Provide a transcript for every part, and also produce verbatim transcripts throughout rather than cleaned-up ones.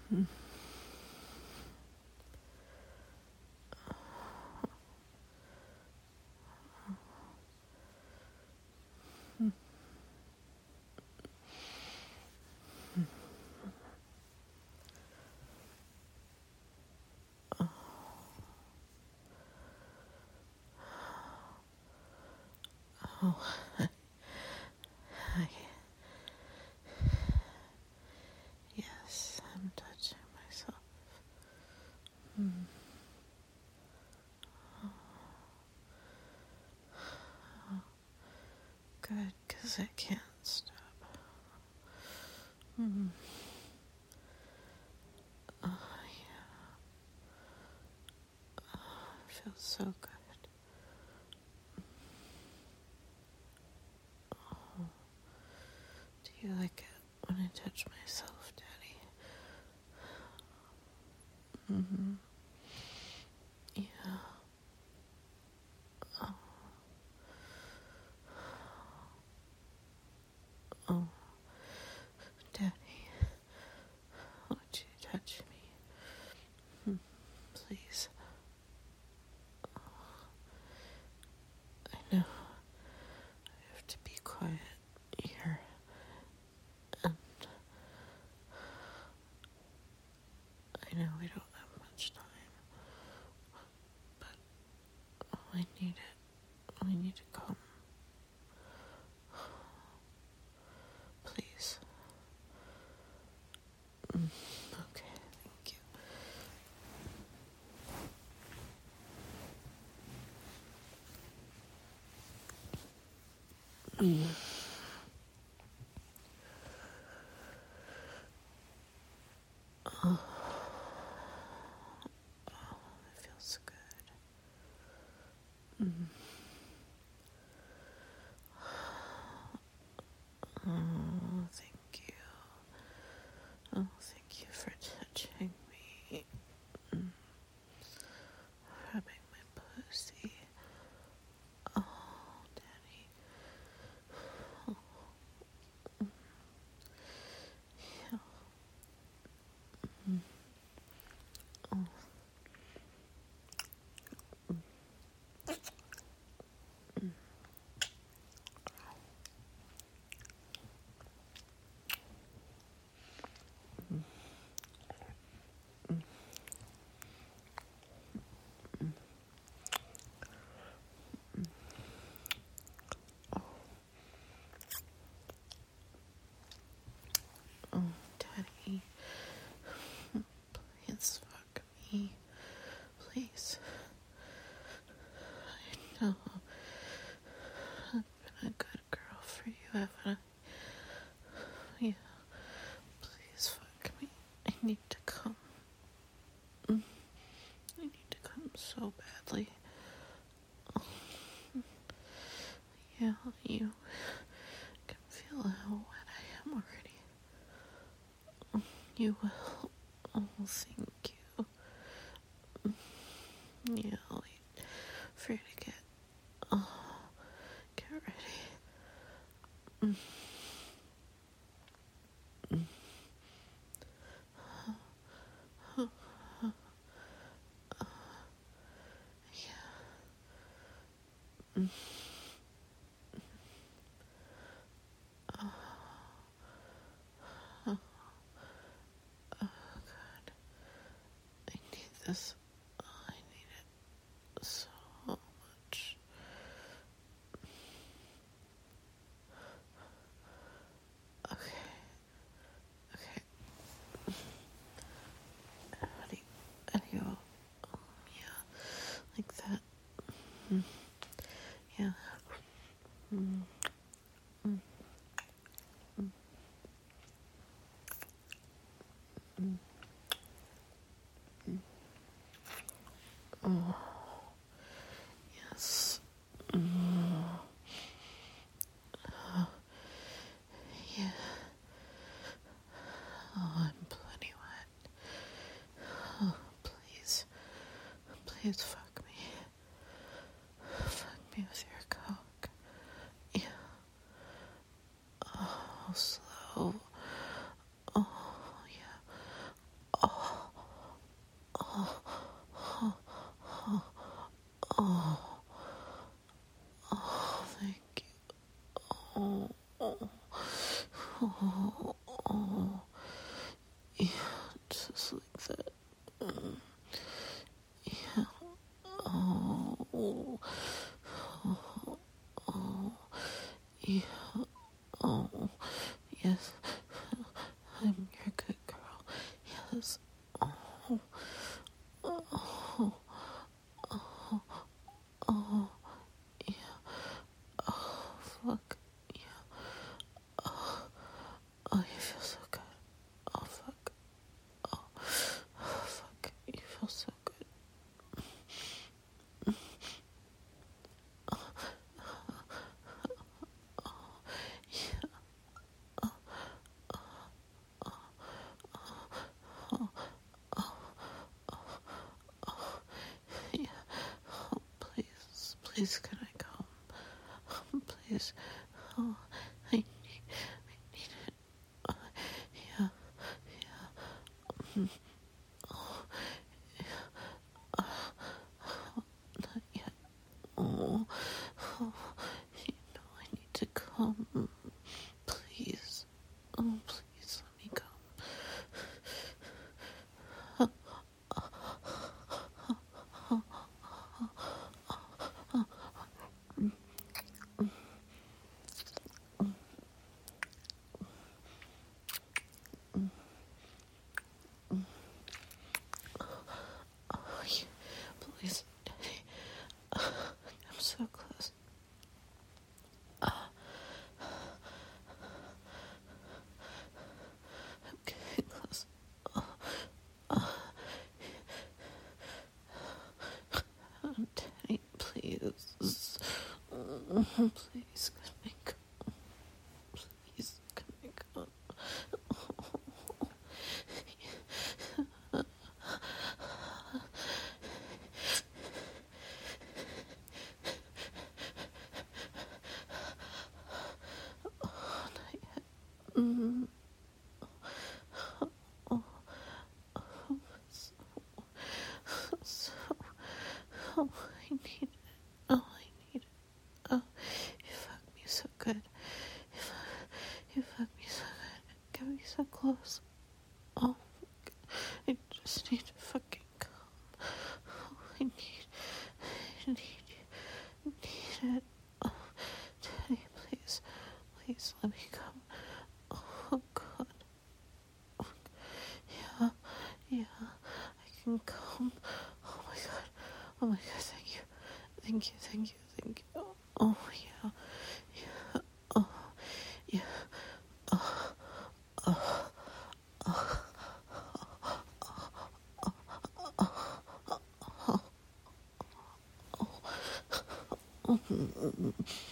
Oh, I, yes, I'm touching myself. Mm. Oh, good, because I can't stop. Mm. Oh, yeah. Oh, it feels so good. Oh, do you like it when I touch myself, Daddy? Mm-hmm. Yeah. Oh. Oh, Daddy, would you touch me? Hmm. Please. Oh, I know I have to be quiet here, and I know we don't have much time, but I need it. I need to come. Please. Mm. Okay, thank you. Mm. Oh, it feels good. Mm. Oh, thank you. Oh, thank you for touching me. Mm. Rubbing my pussy. Oh, Daddy. Oh, yeah. Mm. Oh. Mm. Mm. Mm. Mm. Oh. Oh, Daddy. Please fuck me. Please. I know I've been a good girl for you, haven't I? Yeah. Please fuck me. I need to come. Mm. I need to come so badly. Oh. Yeah, you can feel how wet I am already. Oh, you will. Oh, thank you. Mm. Yeah, I'll wait for you to get, oh, get ready. Mm. Mm. Oh, oh, oh, yeah. Mm. Oh, oh, oh, God. I need this. Oh, I need it so much. Okay. Okay. How do you, how do you, oh, yeah, like that. Mm. Yeah. Mm. Mm. Mm. Mm. Mm. Oh, yes. Mm. Oh, yeah. Oh, I'm plenty wet. Oh, please. Please fuck me. Fuck me with your cock. Yeah. Oh, slow. Oh, yeah. Oh, oh, yeah, just like that. Mm, yeah. Oh, oh, oh, yeah. Oh, yes. I'm your good girl. Yes. Oh, oh, oh, oh, yeah. Oh, fuck. Yeah. Oh, oh, you feel so good. Oh, fuck. Oh, oh fuck. You feel so good. Yeah. Oh, yeah. Oh, please. Please, can I come? Oh, please. Oh, I need, I need it. Uh, yeah. Yeah. Mm. Oh, yeah. Uh, not yet. Oh, oh, you know I need to come. Please. Oh, please let me come. Oh, yeah. Please, Daddy. I'm so close. I'm getting close. Daddy, please. Please, can I come? Please, can I come? Oh, not yet. Mm. Oh, so, so, oh, I need it. Oh, I need it. Oh, you fuck me so good. You fuck, you fuck me so good. Get me so close. Oh, I just need to fucking come. Oh, I need, I need you. I need it. Oh, Daddy, please, please let me come. Oh, God. Oh, yeah, yeah, I can come. Oh, my God. Oh, my God, thank you. Thank you, thank you, thank you. Oh, yeah, yeah. Oh, yeah. Oh, oh, oh, oh, oh.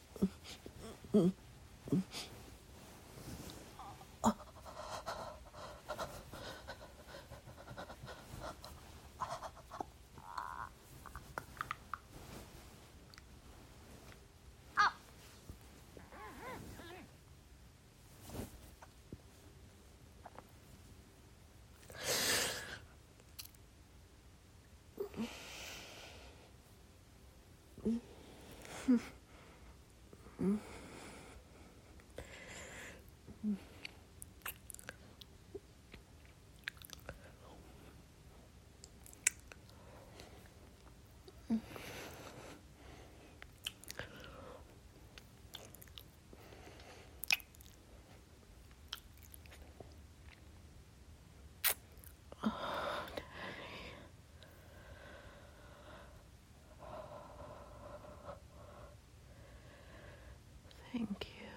Thank you.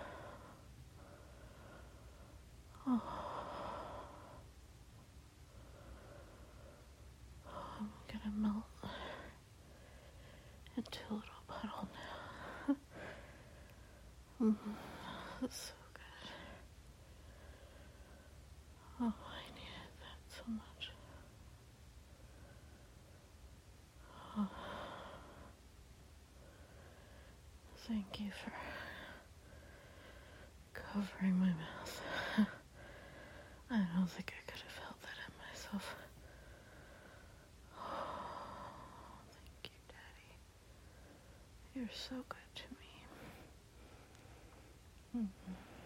Oh, I'm gonna melt into a little puddle now. Mm, that's so good. Oh, I needed that so much. Oh, thank you for covering my mouth. I don't think I could have felt that in myself. Oh, thank you, Daddy. You're so good to me. Mm-hmm.